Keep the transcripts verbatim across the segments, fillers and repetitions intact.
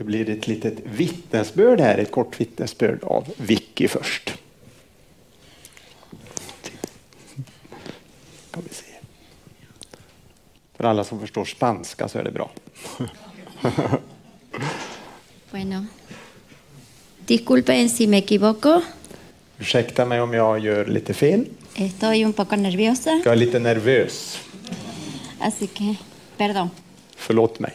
Det blir ett litet vittnesbörd här, ett kort vittnesbörd av Vicky först. Kan vi se. För alla som förstår spanska så är det bra. Bueno, disculpen si me equivoco. Ursäkta mig om jag gör lite fel. Estoy un poco nerviosa, Jag är lite nervös. así que, perdón. Förlåt mig.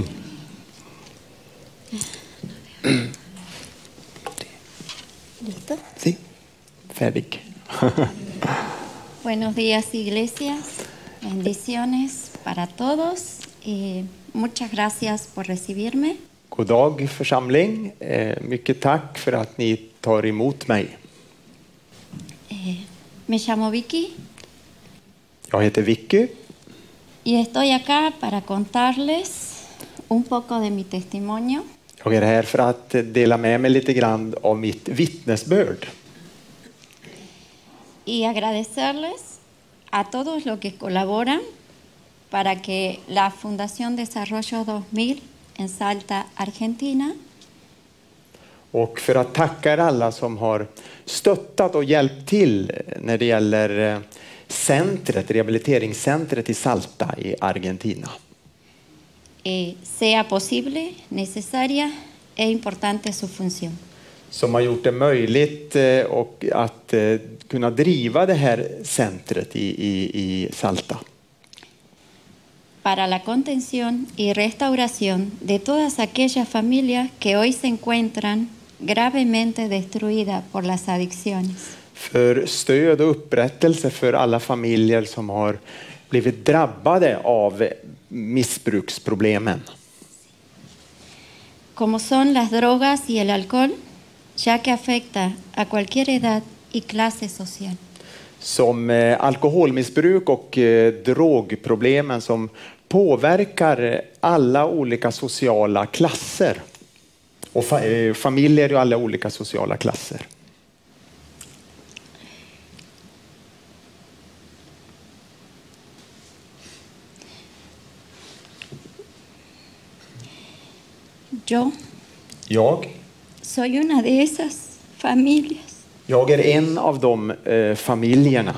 ¿Listo? Sí. Färdig. Buenos días, iglesias. Bendiciones para todos. Y muchas gracias por recibirme. God dag församling. Eh, mycket tack för att ni tar emot mig. Eh, me llamo Vicky Jag heter Vicky. y estoy acá para contarles un poco de mi testimonio. Jag är här för att dela med mig lite grann av mitt vittnesbörd. Y agradecerles a todos los que colaboran para que la Fundación Desarrollo dos mil en Salta, Argentina, Och för att tacka er alla som har stöttat och hjälpt till när det gäller centret, rehabiliteringscentret i Salta i Argentina. eh, sea posible, necesaria e importante su función. Som har gjort det möjligt eh, och att eh, kunna driva det här centret i, i, i Salta. Para la contención y restauración de todas aquellas familias que hoy se encuentran gravemente destruidas por las adicciones. För stöd och upprättelse för alla familjer som har blivit drabbade av missbruksproblemen. Como son las drogas y el alcohol, ya que afecta a cualquier edad y clase social. Som eh, alkoholmissbruk och eh, drogproblemen som påverkar alla olika sociala klasser. Och fa- eh, familjer i alla olika sociala klasser. Yo Jag, soy una de esas familias jag är en av de eh, familjerna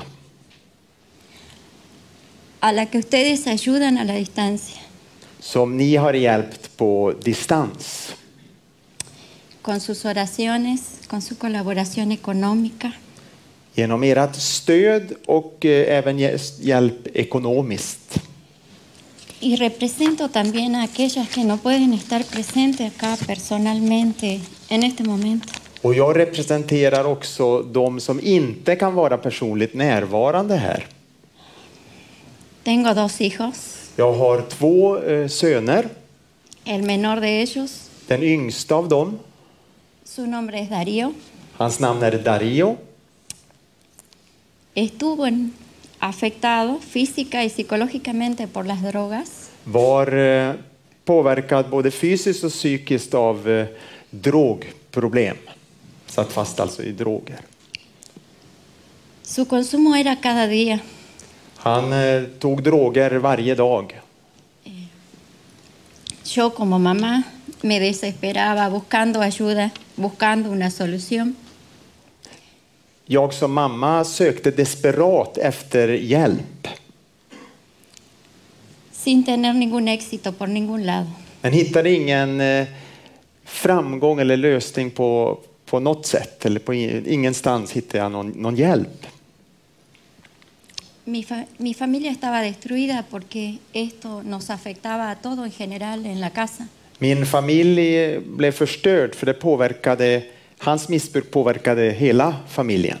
a la que ustedes ayudan a la distancia, som ni har hjälpt på distans. con sus oraciones, con su colaboración económica. Genom ert stöd och eh, även hj- hjälp ekonomiskt. Y represento también a aquellas que no pueden estar presentes acá personalmente en este momento. Och jag representerar också de som inte kan vara personligt närvarande här. Tengo dos hijos. Jag har två eh, söner. El menor de ellos, Den yngsta av dem, su nombre es Darío, hans namn är Dario. estuvo en- afectado física y psicológicamente por las drogas. Var eh, påverkad både fysiskt och psykiskt av eh, drogproblem. Satt fast alltså i droger. Su consumo era cada día. Han eh, tog droger varje dag. Yo como mamá me desesperaba buscando ayuda, buscando una solución. Jag som mamma sökte desperat efter hjälp. Sin tener ningún éxito por ningún lado. Men hittade ingen eh, framgång eller lösning på, på något sätt. Eller på in- ingenstans hittade jag någon, någon hjälp. Mi, fa- mi familia estaba destruida porque esto nos afectaba a todo en general en la casa. Min familj blev förstörd för det påverkade, hans missbruk påverkade hela familjen.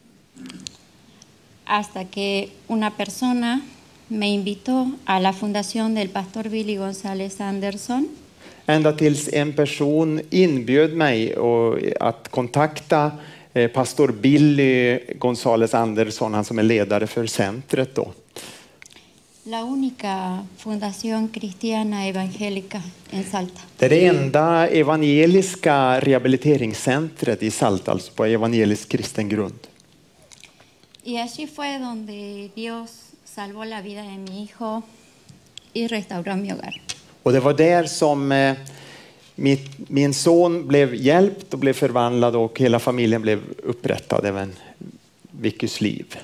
Hasta que una persona me invitó a la fundación del pastor Billy González Anderson Ända tills en person inbjöd mig och att kontakta eh, pastor Billy González Andersson, han som är ledare för centret då. la única fundación cristiana evangélica en Salta. Det är det enda evangeliska rehabiliteringscentret i Salta, alltså på evangelisk kristen grund. Y allí fue donde Dios salvó la vida de mi hijo y restauró mi hogar. Och det var där som eh, Mitt, min son blev hjälpt och blev förvandlad och hela familjen blev upprättad, även Vickys liv.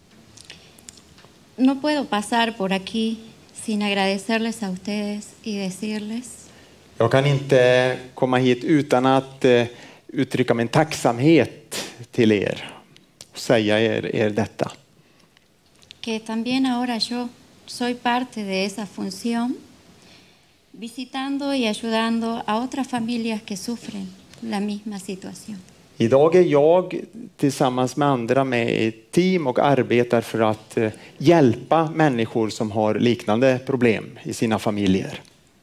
No puedo pasar por aquí sin agradecerles a ustedes y decirles Jag kan inte komma hit utan att eh, uttrycka min tacksamhet till er och säga er, er detta. que también ahora yo soy parte de esa función, visitando y ayudando a otras familias que sufren la misma situación. Idag är jag tillsammans med andra med i ett team och arbetar för att eh, hjälpa människor som har liknande problem i sina familjer.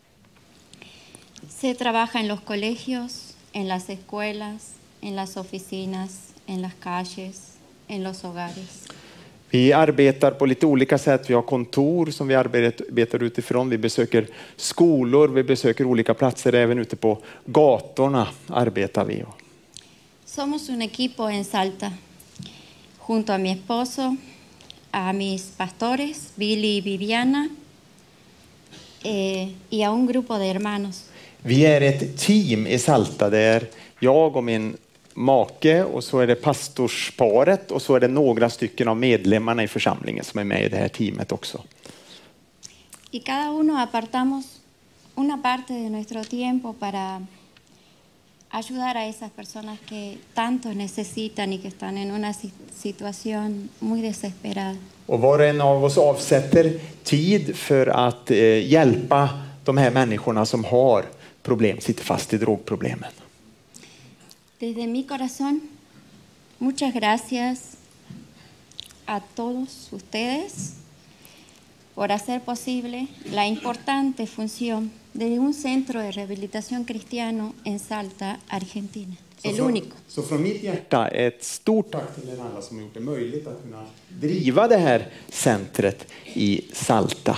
Se trabaja en los colegios, en las escuelas, en las oficinas, en las calles, en los hogares. Vi arbetar på lite olika sätt. Vi har kontor som vi arbetar utifrån. Vi besöker skolor, vi besöker olika platser. Även ute på gatorna arbetar vi. Somos un equipo en Salta, junto a mi esposo, a mis pastores, Billy y Viviana, eh, y a un grupo de hermanos. Vi är ett team i Salta där jag och min make och så är det pastorsparet och så är det några stycken av medlemmarna i församlingen som är med i det här teamet också. Y cada uno apartamos una parte de nuestro tiempo para ayudar a esas personas que tanto necesitan y que están en una situación muy desesperada. Och var och en av oss avsätter tid för att eh, hjälpa de här människorna som har problem, sitter fast i drogproblemen. Desde mi corazón, muchas gracias a todos ustedes por hacer posible la importante función de un centro de rehabilitación cristiano en Salta, Argentina. Så El från, único. Så från mitt hjärta ett stort tack till er alla som har gjort det möjligt att kunna driva det här centret i Salta.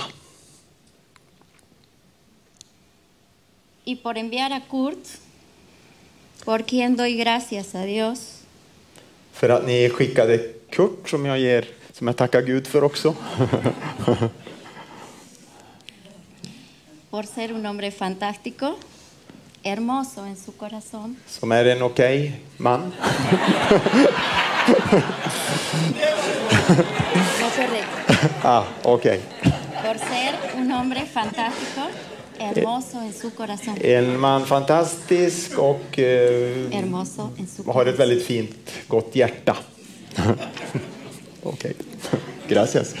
Y por enviar a Kurt, por quien doy gracias a Dios. För att ni skickade Kurt som jag ger, som jag tackar Gud för också. Por ser un hombre fantástico, hermoso en su corazón. Som är en okej okay man. No correcto. Ah, okej. Okay. Por ser un hombre fantástico, hermoso en su corazón. En man fantastisk och eh, hermoso en su har ett väldigt fint, gott hjärta. Okej. Okay. Gracias.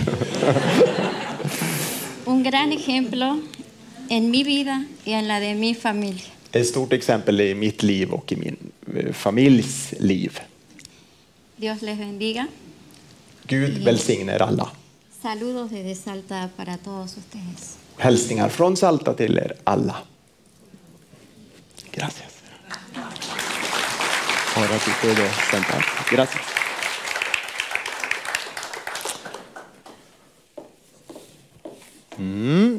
Un gran ejemplo en mi vida y en la de mi familia. Ett stort exempel i mitt liv och i min eh, familjs liv. Dios les bendiga. Gud välsigner alla. Saludos desde Salta para todos ustedes. Hälsningar från Salta till er alla. Gracias. Ahora tú puedes sentar. Gracias. Mm.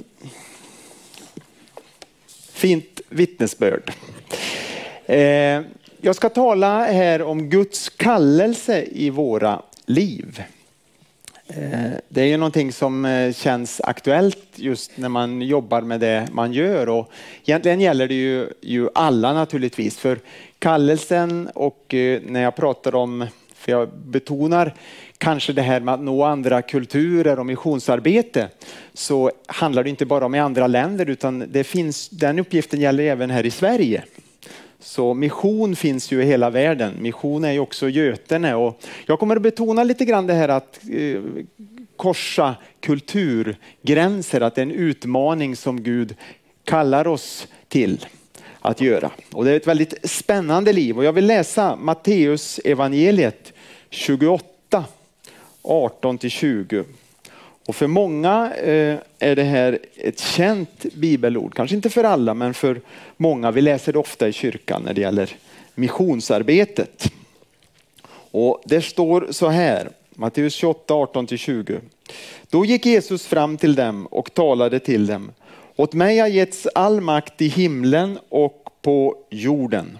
Fint vittnesbörd. Eh, jag ska tala här om Guds kallelse i våra liv. Det är ju någonting som känns aktuellt just när man jobbar med det man gör, och egentligen gäller det ju, ju alla naturligtvis, för kallelsen, och när jag pratar om, för jag betonar kanske det här med att nå andra kulturer och missionsarbete, så handlar det inte bara om i andra länder, utan det finns, den uppgiften gäller även här i Sverige. Så mission finns ju i hela världen. Mission är ju också Götene, och jag kommer att betona lite grann det här att eh, korsa kulturgränser, att det är en utmaning som Gud kallar oss till att göra. Och det är ett väldigt spännande liv, och jag vill läsa Matteus evangeliet tjugoåtta, arton till tjugo. Och för många eh, är det här ett känt bibelord. Kanske inte för alla, men för många. Vi läser det ofta i kyrkan när det gäller missionsarbetet. Och det står så här, Matteus tjugoåtta, arton till tjugo. Då gick Jesus fram till dem och talade till dem. Åt mig har getts all makt i himlen och på jorden.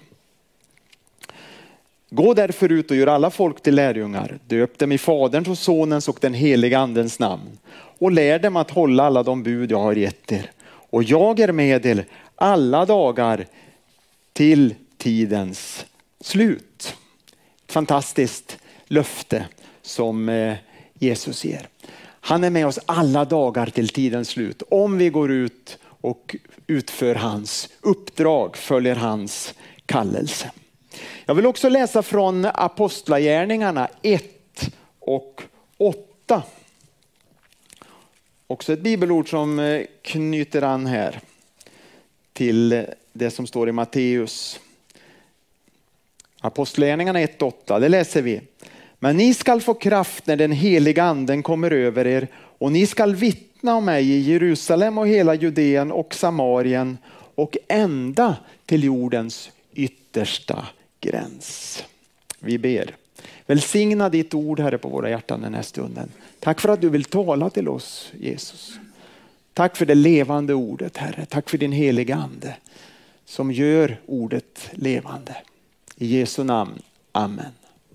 Gå därför ut och gör alla folk till lärjungar. Döp dem i Faderns och Sonens och den heliga andens namn. Och lär dem att hålla alla de bud jag har gett er. Och jag är med er alla dagar till tidens slut. Ett fantastiskt löfte som Jesus ger. Han är med oss alla dagar till tidens slut. Om vi går ut och utför hans uppdrag, följer hans kallelse. Jag vill också läsa från Apostlagärningarna ett och åtta. Också ett bibelord som knyter an här till det som står i Matteus. Apostlagärningarna ett och åtta, det läser vi. Men ni skall få kraft när den heliga anden kommer över er, och ni skall vittna om mig i Jerusalem och hela Judeen och Samarien och ända till jordens yttersta gräns. Vi ber. Välsigna ditt ord, Herre, på våra hjärtan den här stunden. Tack för att du vill tala till oss, Jesus. Tack för det levande ordet, Herre. Tack för din heliga ande som gör ordet levande. I Jesu namn. Amen.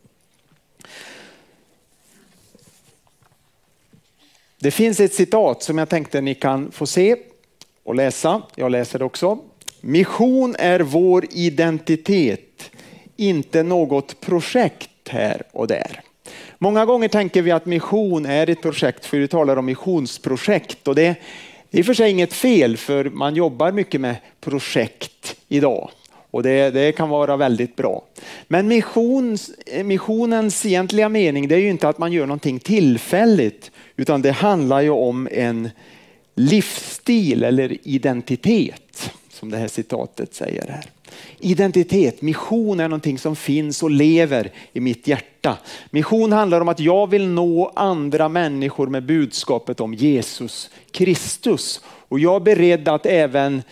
Det finns ett citat som jag tänkte ni kan få se och läsa. Jag läser det också. Mission är vår identitet, inte något projekt här och där. Många gånger tänker vi att mission är ett projekt, för vi talar om missionsprojekt, och det är i och för sig inget fel, för man jobbar mycket med projekt idag. Och det, det kan vara väldigt bra. Men missions, missionens egentliga mening, det är ju inte att man gör någonting tillfälligt, utan det handlar ju om en livsstil eller identitet, som det här citatet säger här. Identitet, mission är någonting som finns och lever i mitt hjärta. Mission handlar om att jag vill nå andra människor med budskapet om Jesus Kristus. Och jag är beredd att även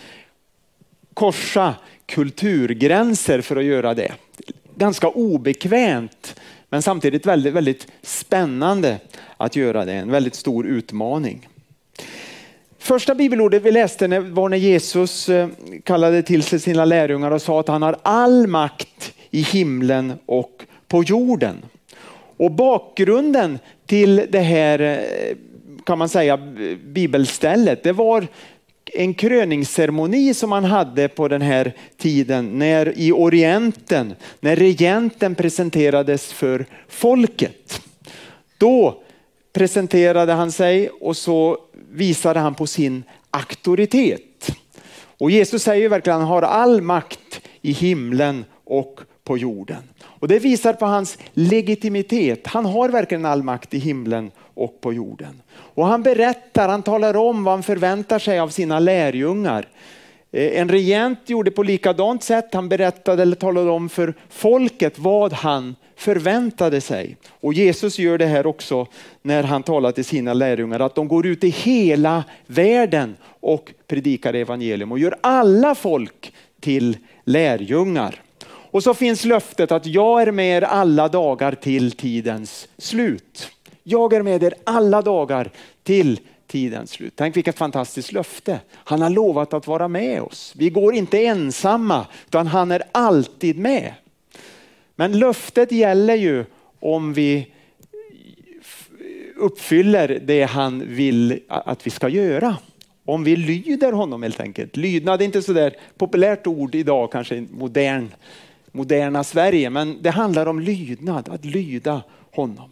korsa kulturgränser för att göra det. Ganska obekvämt, men samtidigt väldigt, väldigt spännande att göra det. En väldigt stor utmaning. Första bibelordet vi läste var när Jesus kallade till sig sina lärjungar och sa att han har all makt i himlen och på jorden. Och bakgrunden till det här, kan man säga, bibelstället, det var en kröningsceremoni som man hade på den här tiden när i Orienten, när regenten presenterades för folket. Då presenterade han sig och så visade han på sin auktoritet. Och Jesus säger ju verkligen att han har all makt i himlen och på jorden. Och det visar på hans legitimitet. Han har verkligen all makt i himlen och på jorden. Och han berättar, han talar om vad han förväntar sig av sina lärjungar. En regent gjorde på likadant sätt. Han berättade eller talade om för folket vad han förväntade sig. Och Jesus gör det här också när han talar till sina lärjungar. Att de går ut i hela världen och predikar evangelium. Och gör alla folk till lärjungar. Och så finns löftet att jag är med er alla dagar till tidens slut. Jag är med er alla dagar till tidens slut. Tänk vilket fantastiskt löfte. Han har lovat att vara med oss. Vi går inte ensamma, utan han är alltid med. Men löftet gäller ju om vi uppfyller det han vill att vi ska göra. Om vi lyder honom helt enkelt. Lydnad är inte så där populärt ord idag, kanske i modern, moderna Sverige. Men det handlar om lydnad, att lyda honom.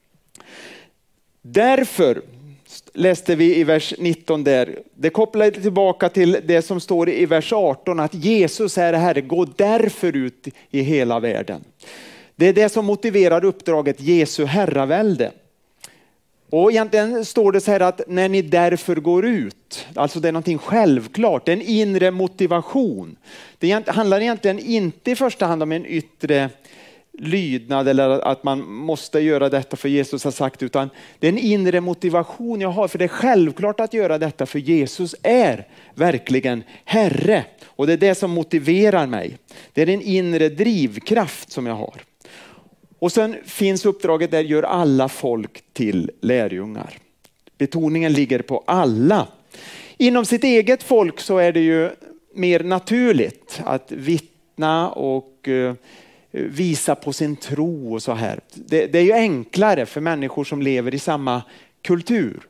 Därför läste vi i vers nitton där. Det kopplar tillbaka till det som står i vers arton. Att Jesus är Herre, gå därför ut i hela världen. Det är det som motiverar uppdraget Jesu herravälde. Och egentligen står det så här att när ni därför går ut. Alltså det är någonting självklart. En inre motivation. Det handlar egentligen inte i första hand om en yttre lydnad eller att man måste göra detta för Jesus har sagt, utan det är en inre motivation jag har, för det är självklart att göra detta för Jesus är verkligen Herre, och det är det som motiverar mig. Det är en inre drivkraft som jag har. Och sen finns uppdraget där, gör alla folk till lärjungar. Betoningen ligger på alla. Inom sitt eget folk så är det ju mer naturligt att vittna och visa på sin tro och så här. Det, det är ju enklare för människor som lever i samma kultur.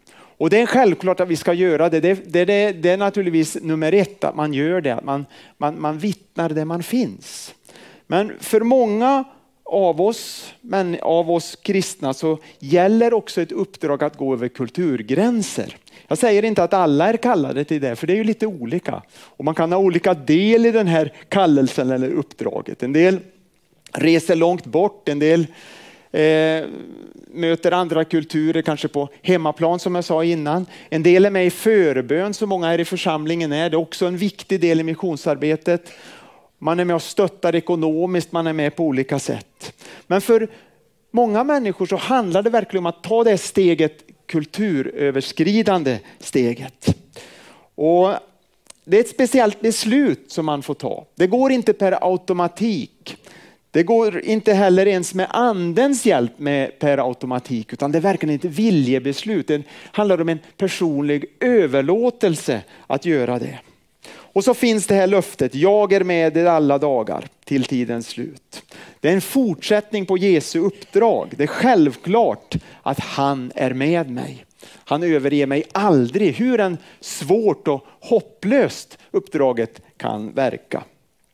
Och det är självklart att vi ska göra det. Det, det, det, det är naturligtvis nummer ett att man gör det. Att man, man, man vittnar där man finns. Men för många av oss, men av oss kristna, så gäller också ett uppdrag att gå över kulturgränser. Jag säger inte att alla är kallade till det, för det är ju lite olika. Och man kan ha olika del i den här kallelsen eller uppdraget. En del reser långt bort, en del eh, möter andra kulturer kanske på hemmaplan som jag sa innan. En del är med i förbön, så många här i församlingen är. Det är också en viktig del i missionsarbetet. Man är med och stöttar ekonomiskt, man är med på olika sätt. Men för många människor så handlar det verkligen om att ta det steget, kulturöverskridande steget. Och det är ett speciellt beslut som man får ta. Det går inte per automatik. Det går inte heller ens med andens hjälp med per automatik, utan det är verkligen inte viljebeslut. Det handlar om en personlig överlåtelse att göra det. Och så finns det här löftet, jag är med er alla dagar till tidens slut. Det är en fortsättning på Jesu uppdrag. Det är självklart att han är med mig. Han överger mig aldrig, hur en svårt och hopplöst uppdraget kan verka.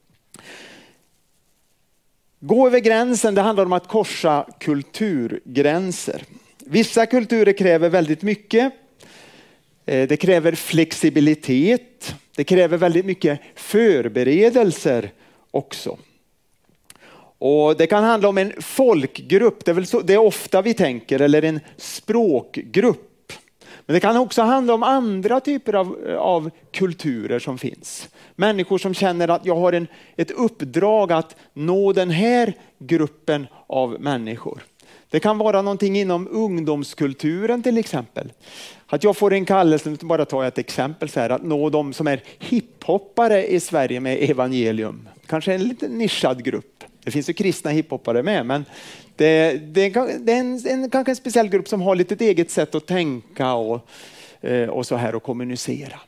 Gå över gränsen, det handlar om att korsa kulturgränser. Vissa kulturer kräver väldigt mycket. Det kräver flexibilitet. Det kräver väldigt mycket förberedelser också. Och det kan handla om en folkgrupp, det är väl så, det är ofta vi tänker, eller en språkgrupp. Men det kan också handla om andra typer av, av kulturer som finns. Människor som känner att jag har en, ett uppdrag att nå den här gruppen av människor. Det kan vara någonting inom ungdomskulturen till exempel. Att jag får en kallelse, bara ta ett exempel så här, att nå de som är hiphoppare i Sverige med evangelium. Kanske en lite nischad grupp. Det finns ju kristna hiphoppare med, men det, det, det är en, en, kanske en speciell grupp som har lite ett eget sätt att tänka och, och så här och kommunicera.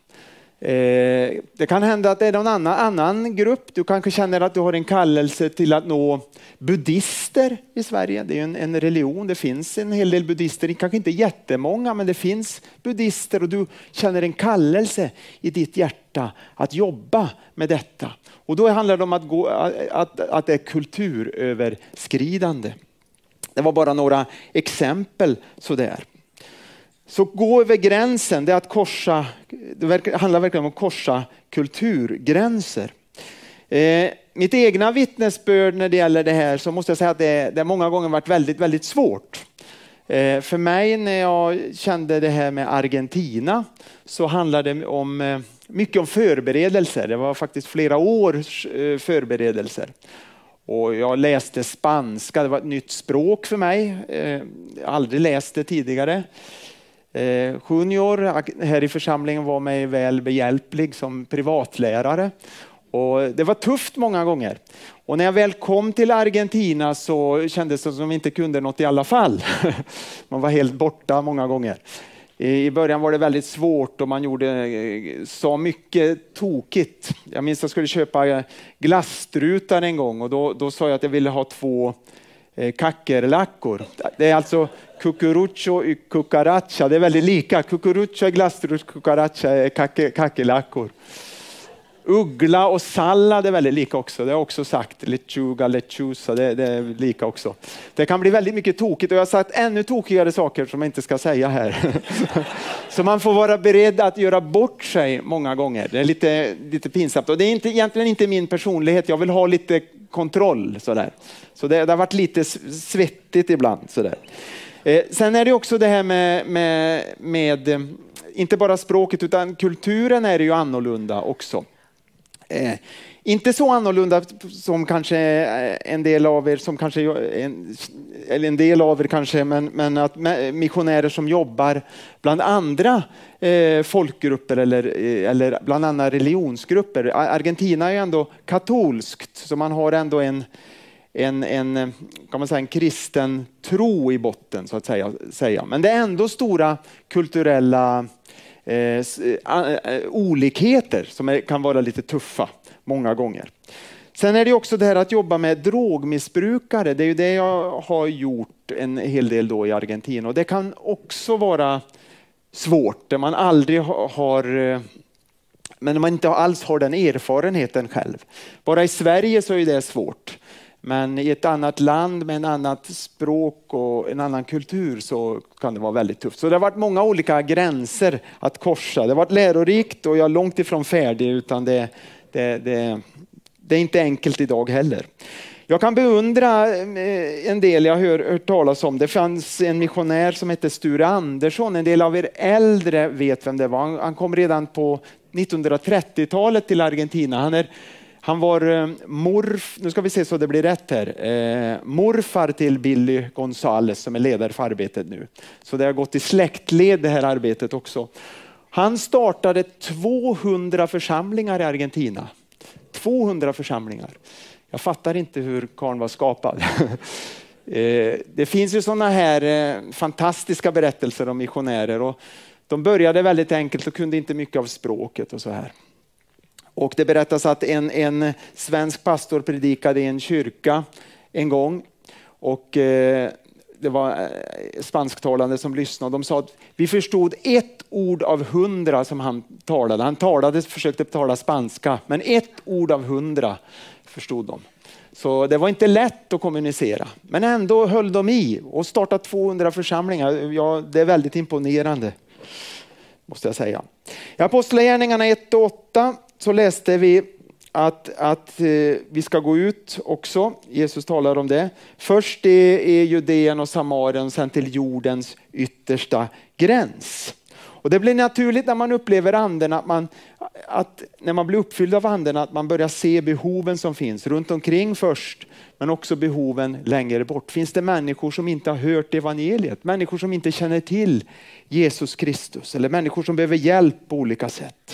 Det kan hända att det är någon annan, annan grupp. Du kanske känner att du har en kallelse till att nå buddister i Sverige. Det är en, en religion. Det finns en hel del buddister. Kanske inte jättemånga, men det finns buddister. Och du känner en kallelse i ditt hjärta att jobba med detta. Och då handlar det om att, gå, att, att det är kulturöverskridande. Det var bara några exempel sådär. Så gå över gränsen, det är att korsa, det handlar verkligen om att korsa kulturgränser. Eh, mitt egna vittnesbörd när det gäller det här, så måste jag säga att det, det många gånger varit väldigt, väldigt svårt. Eh, för mig när jag kände det här med Argentina, så handlade det om, eh, mycket om förberedelser. Det var faktiskt flera års eh, förberedelser. Och jag läste spanska, det var ett nytt språk för mig. Eh, aldrig läst det tidigare. Eh, Junior här i församlingen var mig väl behjälplig som privatlärare. Och det var tufft många gånger. Och när jag väl kom till Argentina så kändes det som att vi inte kunde något i alla fall. Man var helt borta många gånger. I början var det väldigt svårt och man gjorde så mycket tokigt. Jag minns att jag skulle köpa glasstrutar en gång och då, då sa jag att jag ville ha två eh, kackerlackor. Det är alltså cucurucho och cucaracha. Det är väldigt lika. Cucurucho är glasstrut, cucaracha är kackerlackor. Uggla och sallad är väldigt lika också. Det har jag också sagt. Lechuga, lechusa, det, det är lika också. Det kan bli väldigt mycket tokigt och jag har sagt ännu tokigare saker som jag inte ska säga här. Så man får vara beredd att göra bort sig många gånger. Det är lite, lite pinsamt och det är inte, egentligen inte min personlighet. Jag vill ha lite kontroll sådär. Så det, det har varit lite svettigt ibland sådär. Eh, sen är det också det här med, med, med inte bara språket utan kulturen är det ju annorlunda också. Eh, inte så annorlunda som kanske en del av er som kanske en, eller en del av er kanske men, men att missionärer som jobbar bland andra eh, folkgrupper eller, eller bland andra religionsgrupper. Argentina är ju ändå katolskt så man har ändå en En, en, kan man säga, en kristen tro i botten så att säga, säga. Men det är ändå stora kulturella eh, olikheter som är, kan vara lite tuffa många gånger. Sen är det också det här att jobba med drogmissbrukare. Det är ju det jag har gjort en hel del då i Argentina och det kan också vara svårt, där man aldrig har, men man inte alls har den erfarenheten själv. Bara i Sverige så är det svårt. Men i ett annat land med en annat språk och en annan kultur så kan det vara väldigt tufft. Så det har varit många olika gränser att korsa. Det har varit lärorikt och jag är långt ifrån färdig, utan det, det, det, det är inte enkelt idag heller. Jag kan beundra en del jag har hört talas om. Det fanns en missionär som hette Sture Andersson. En del av er äldre vet vem det var. Han kom redan på nittonhundratrettiotalet till Argentina. Han är Han var morf, nu ska vi se så det blir rätt här, eh, morfar till Billy Gonzales som är ledare för arbetet nu. Så det har gått i släktled det här arbetet också. Han startade tvåhundra församlingar i Argentina. tvåhundra församlingar. Jag fattar inte hur karln var skapad. eh, det finns ju sådana här eh, fantastiska berättelser om missionärer. Och de började väldigt enkelt och kunde inte mycket av språket och så här. Och det berättas att en, en svensk pastor predikade i en kyrka en gång. Och eh, det var spansktalande som lyssnade. De sa att vi förstod ett ord av hundra som han talade. Han talade, försökte tala spanska, men ett ord av hundra förstod de. Så det var inte lätt att kommunicera. Men ändå höll de i och startade tvåhundra församlingar. Ja, det är väldigt imponerande, måste jag säga. I Apostlagärningarna ett och åtta så läste vi att, att eh, vi ska gå ut också. Jesus talar om det. Först är, är Judeen och Samarien, sen till jordens yttersta gräns. Och det blir naturligt när man upplever anden att man, att när man blir uppfylld av anden, att man börjar se behoven som finns runt omkring först, men också behoven längre bort. Finns det människor som inte har hört evangeliet? Människor som inte känner till Jesus Kristus, eller människor som behöver hjälp på olika sätt.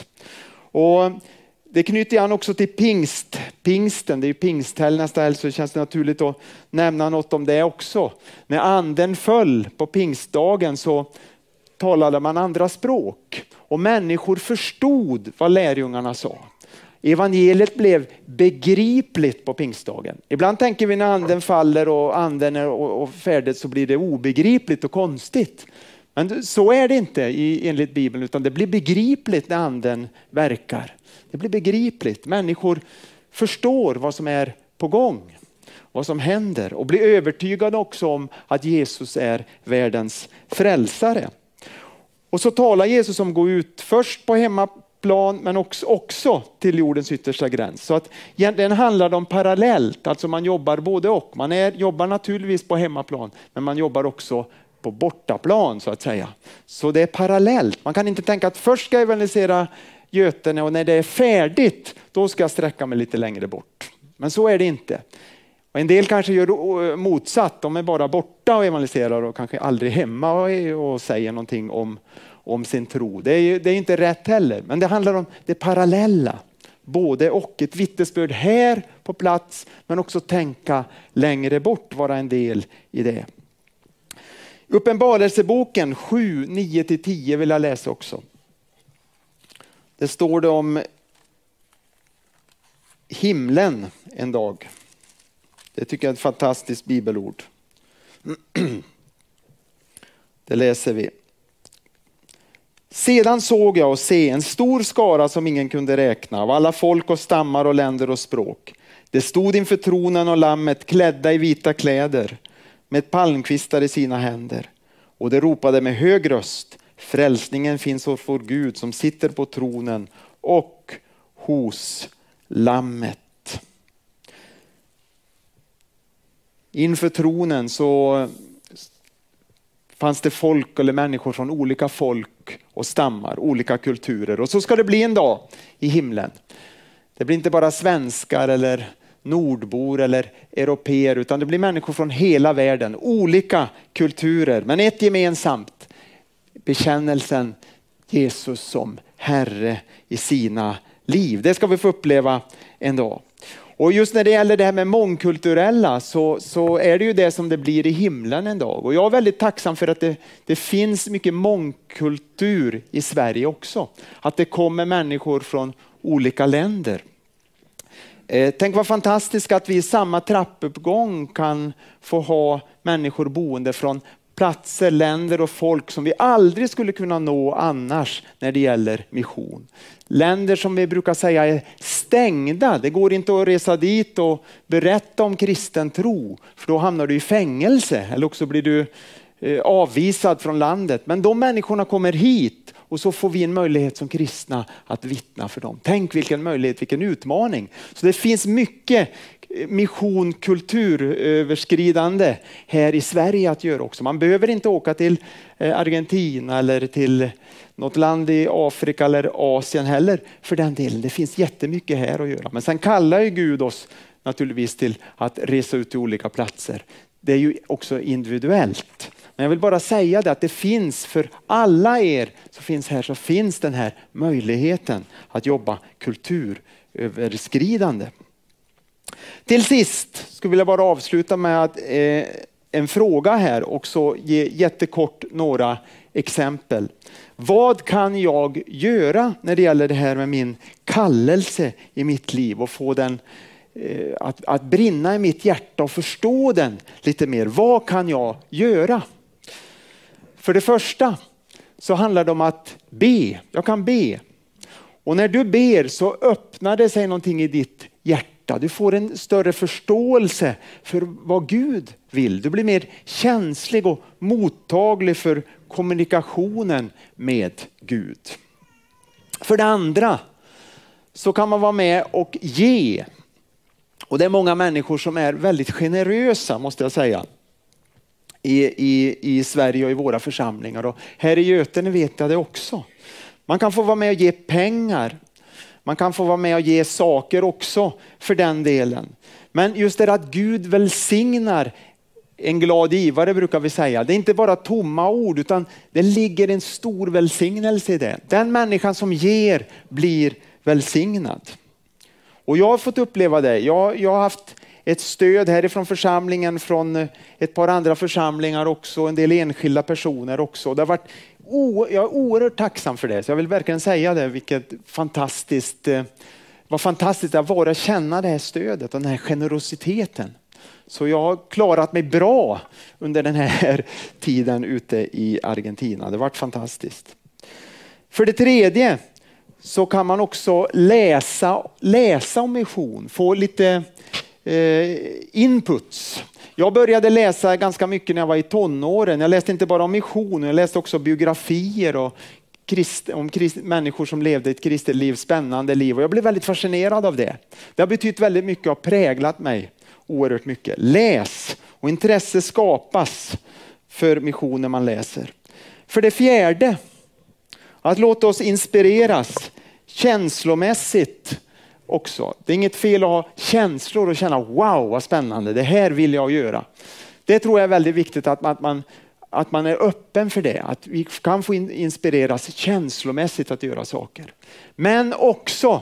Och det knyter an också till pingst. Pingsten, det är ju pingsthelg nästa helg, så det känns det naturligt att nämna något om det också. När anden föll på pingstdagen så talade man andra språk. Och människor förstod vad lärjungarna sa. Evangeliet blev begripligt på pingstdagen. Ibland tänker vi när anden faller och anden är och, och färdigt så blir det obegripligt och konstigt. Men så är det inte i, enligt Bibeln, utan det blir begripligt när anden verkar. Det blir begripligt. Människor förstår vad som är på gång, vad som händer, och blir övertygade också om att Jesus är världens frälsare. Och så talar Jesus om att gå ut först på hemmaplan, men också, också till jordens yttersta gräns. Så att egentligen handlar det om parallellt, alltså man jobbar både och. Man är, jobbar naturligtvis på hemmaplan, men man jobbar också på bortaplan så att säga. Så det är parallellt. Man kan inte tänka att först ska jag evangelisera Götene och när det är färdigt då ska jag sträcka mig lite längre bort. Men så är det inte. Och en del kanske gör motsatt. De är bara borta och evangeliserar och kanske aldrig hemma och, och säger någonting om, om sin tro. Det är, det är inte rätt heller. Men det handlar om det parallella. Både och, ett vittnesbörd här på plats, men också tänka längre bort, vara en del i det. Uppenbarelseboken sju, nio till tio vill jag läsa också. Det står det om himlen en dag. Det tycker jag är ett fantastiskt bibelord. Det läser vi. Sedan såg jag och se en stor skara som ingen kunde räkna, av alla folk och stammar och länder och språk. Det stod inför tronen och lammet, klädda i vita kläder, med palmkvistar i sina händer. Och det ropade med hög röst: frälsningen finns hos vår Gud som sitter på tronen och hos lammet. Inför tronen så fanns det folk eller människor från olika folk och stammar, olika kulturer. Och så ska det bli en dag i himlen. Det blir inte bara svenskar eller nordbor eller europeer, utan det blir människor från hela världen, olika kulturer, men ett gemensamt: bekännelsen Jesus som Herre i sina liv. Det ska vi få uppleva en dag. Och just när det gäller det här med mångkulturella så, så är det ju det som det blir i himlen en dag. Och jag är väldigt tacksam för att det, det finns mycket mångkultur i Sverige också. Att det kommer människor från olika länder. Eh, tänk vad fantastiskt att vi i samma trappuppgång kan få ha människor boende från platser, länder och folk som vi aldrig skulle kunna nå annars när det gäller mission. Länder som vi brukar säga är stängda. Det går inte att resa dit och berätta om kristen tro, för då hamnar du i fängelse eller också blir du avvisad från landet. Men de människorna kommer hit och så får vi en möjlighet som kristna att vittna för dem. Tänk vilken möjlighet, vilken utmaning. Så det finns mycket mission, kulturöverskridande här i Sverige att göra också. Man behöver inte åka till Argentina eller till något land i Afrika eller Asien heller för den delen. Det finns jättemycket här att göra. Men sen kallar ju Gud oss naturligtvis till att resa ut till olika platser. Det är ju också individuellt. Men jag vill bara säga det att det finns för alla er som finns här, så finns den här möjligheten att jobba kulturöverskridande. Till sist skulle jag bara avsluta med att, eh, en fråga här och så ge jättekort några exempel. Vad kan jag göra när det gäller det här med min kallelse i mitt liv och få den eh, att, att brinna i mitt hjärta och förstå den lite mer? Vad kan jag göra? För det första så handlar det om att be. Jag kan be. Och när du ber så öppnar det sig någonting i ditt hjärta. Du får en större förståelse för vad Gud vill. Du blir mer känslig och mottaglig för kommunikationen med Gud. För det andra så kan man vara med och ge. Och det är många människor som är väldigt generösa, måste jag säga. I, i, i Sverige och i våra församlingar. Och här i Götene vet jag det också. Man kan få vara med och ge pengar. Man kan få vara med och ge saker också för den delen. Men just det att Gud välsignar en glad givare brukar vi säga. Det är inte bara tomma ord utan det ligger en stor välsignelse i det. Den människan som ger blir välsignad. Och jag har fått uppleva det. Jag, jag har haft ett stöd härifrån församlingen, från ett par andra församlingar också, en del enskilda personer också. Det har varit, o, jag är oerhört tacksam för det, så jag vill verkligen säga det, vilket fantastiskt, vad fantastiskt det var att känna det här stödet och den här generositeten. Så jag har klarat mig bra under den här tiden ute i Argentina. Det har varit fantastiskt. För det tredje så kan man också läsa, läsa om mission, få lite inputs. Jag började läsa ganska mycket när jag var i tonåren. Jag läste inte bara om mission, jag läste också biografier och krist, om krist, människor som levde ett kristet liv, spännande liv. Och jag blev väldigt fascinerad av det. Det har betytt väldigt mycket och präglat mig oerhört mycket. Läs och intresse skapas för mission när man läser. För det fjärde, att låta oss inspireras känslomässigt också. Det är inget fel att ha känslor och känna wow vad spännande, det här vill jag göra. Det tror jag är väldigt viktigt att man, att man, att man är öppen för det. Att vi kan få in, inspireras känslomässigt att göra saker. Men också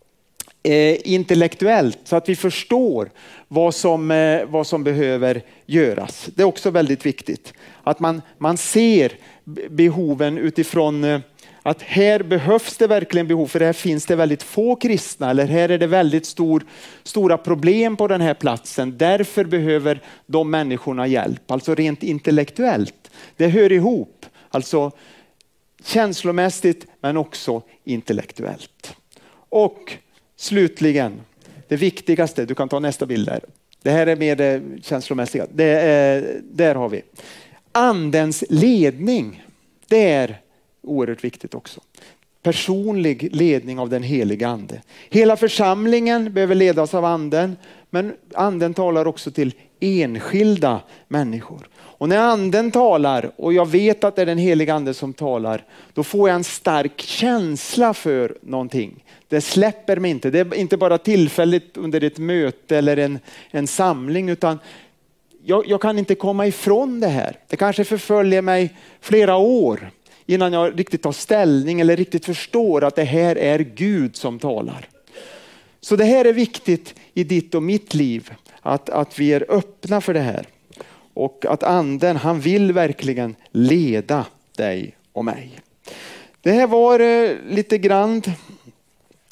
eh, intellektuellt så att vi förstår vad som, eh, vad som behöver göras. Det är också väldigt viktigt. Att man, man ser behoven utifrån eh, att här behövs det verkligen behov, för här finns det väldigt få kristna, eller här är det väldigt stor, stora problem på den här platsen. Därför behöver de människorna hjälp, alltså rent intellektuellt. Det hör ihop, alltså känslomässigt men också intellektuellt. Och slutligen, det viktigaste, du kan ta nästa bild där. Det här är mer det känslomässiga, det är, där har vi. Andens ledning, det är oerhört viktigt också. Personlig ledning av den heliga ande. Hela församlingen behöver ledas av anden, men anden talar också till enskilda människor. Och när anden talar, och jag vet att det är den heliga ande som talar, då får jag en stark känsla för någonting. Det släpper mig inte. Det är inte bara tillfälligt under ett möte eller en, en samling, utan jag, jag kan inte komma ifrån det här. Det kanske förföljer mig flera år innan jag riktigt tar ställning eller riktigt förstår att det här är Gud som talar. Så det här är viktigt i ditt och mitt liv. Att, att vi är öppna för det här. Och att anden, han vill verkligen leda dig och mig. Det här var eh, lite grann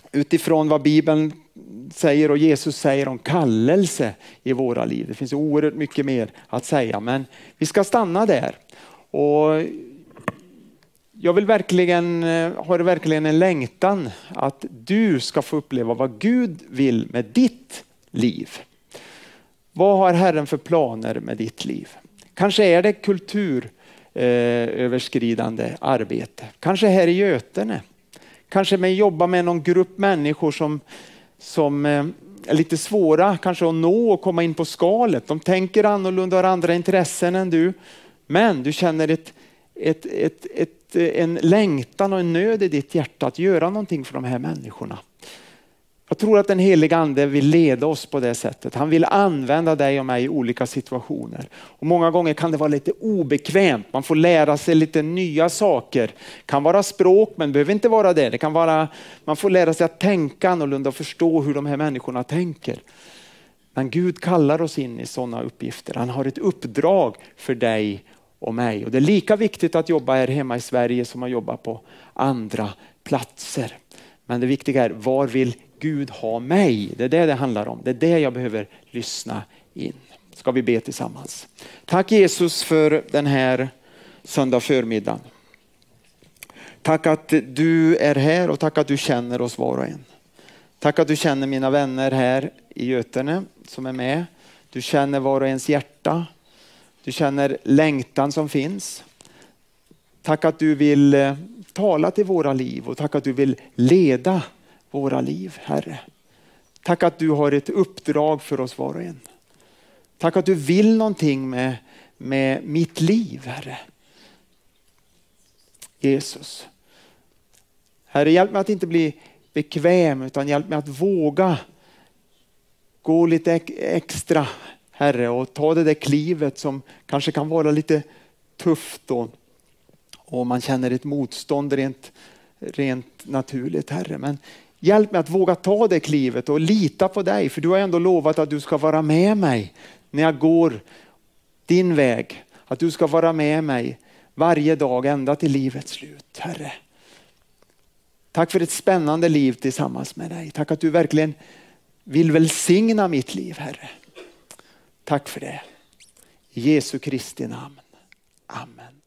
utifrån vad Bibeln säger och Jesus säger om kallelse i våra liv. Det finns oerhört mycket mer att säga, men vi ska stanna där. Och jag vill verkligen, har verkligen en längtan att du ska få uppleva vad Gud vill med ditt liv. Vad har Herren för planer med ditt liv? Kanske är det kulturöverskridande arbete. Kanske här i Götene. Kanske med jobba med någon grupp människor som, som är lite svåra kanske att nå och komma in på skalet. De tänker annorlunda och har andra intressen än du. Men du känner ett, ett, ett, ett, en längtan och en nöd i ditt hjärta att göra någonting för de här människorna. Jag tror att den heliga ande vill leda oss på det sättet. Han vill använda dig och mig i olika situationer. Och många gånger kan det vara lite obekvämt. Man får lära sig lite nya saker. Det kan vara språk, men det behöver inte vara det. Det kan vara, man får lära sig att tänka annorlunda och förstå hur de här människorna tänker. Men Gud kallar oss in i sådana uppgifter. Han har ett uppdrag för dig och mig. Och det är lika viktigt att jobba här hemma i Sverige som att jobba på andra platser. Men det viktiga är, var vill Gud ha mig? Det är det det handlar om. Det är det jag behöver lyssna in. Ska vi be tillsammans. Tack Jesus för den här söndag förmiddagen. Tack att du är här och tack att du känner oss var och en. Tack att du känner mina vänner här i Götene som är med. Du känner var och ens hjärta. Du känner längtan som finns. Tack att du vill tala till våra liv och tack att du vill leda våra liv, Herre. Tack att du har ett uppdrag för oss var och en. Tack att du vill någonting med, med mitt liv, Herre. Jesus. Herre, hjälp mig att inte bli bekväm utan hjälp mig att våga gå lite extra, Herre, och ta det där klivet som kanske kan vara lite tufft då. Och man känner ett motstånd rent, rent naturligt, Herre. Men hjälp mig att våga ta det klivet och lita på dig. För du har ändå lovat att du ska vara med mig när jag går din väg. Att du ska vara med mig varje dag ända till livets slut, Herre. Tack för ett spännande liv tillsammans med dig. Tack att du verkligen vill välsigna mitt liv, Herre. Tack för det. I Jesu Kristi namn. Amen.